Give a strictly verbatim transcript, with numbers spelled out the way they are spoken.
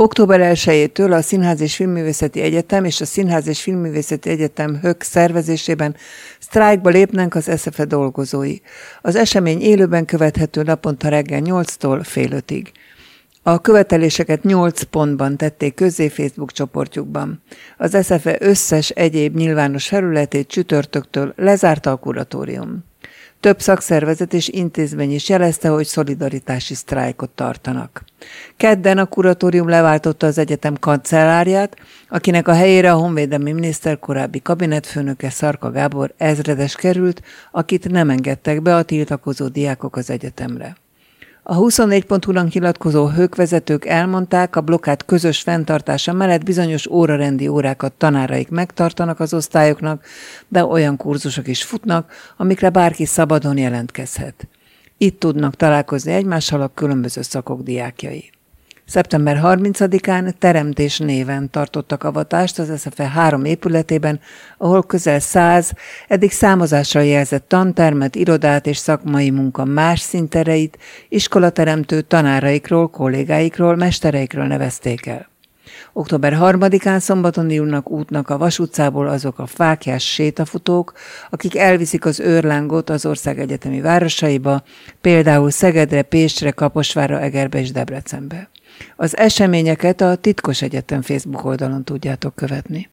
október elsejétől a Színház és Filmművészeti Egyetem és a Színház és Filmművészeti Egyetem hök szervezésében sztrájkba lépnek az eszefe dolgozói. Az esemény élőben követhető naponta reggel nyolctól fél ötig. A követeléseket nyolc pontban tették közzé Facebook csoportjukban. Az eszefe összes egyéb nyilvános felületét csütörtöktől lezárta a kuratórium. Több szakszervezet és intézmény is jelezte, hogy szolidaritási sztrájkot tartanak. Kedden a kuratórium leváltotta az egyetem kancellárját, akinek a helyére a honvédelmi miniszter korábbi kabinetfőnöke Szarka Gábor ezredes került, akit nem engedtek be a tiltakozó diákok az egyetemre. A huszonnégy pont hu-nak nyilatkozó hökvezetők elmondták, a blokkád közös fenntartása mellett bizonyos órarendi órákat tanáraik megtartanak az osztályoknak, de olyan kurzusok is futnak, amikre bárki szabadon jelentkezhet. Itt tudnak találkozni egymással a különböző szakok diákjai. szeptember harmincadikán Teremtés néven tartottak avatást az eszefe három épületében, ahol közel száz, eddig számozással jelzett tantermet, irodát és szakmai munka más színtereit, iskolateremtő tanáraikról, kollégáikról, mestereikről nevezték el. október harmadikán szombaton indulnak útnak a Vas utcából azok a fáklyás sétafutók, akik elviszik az őrlángot az ország egyetemi városaiba, például Szegedre, Pécsre, Kaposvárra, Egerbe és Debrecenbe. Az eseményeket a Titkos Egyetem Facebook oldalon tudjátok követni.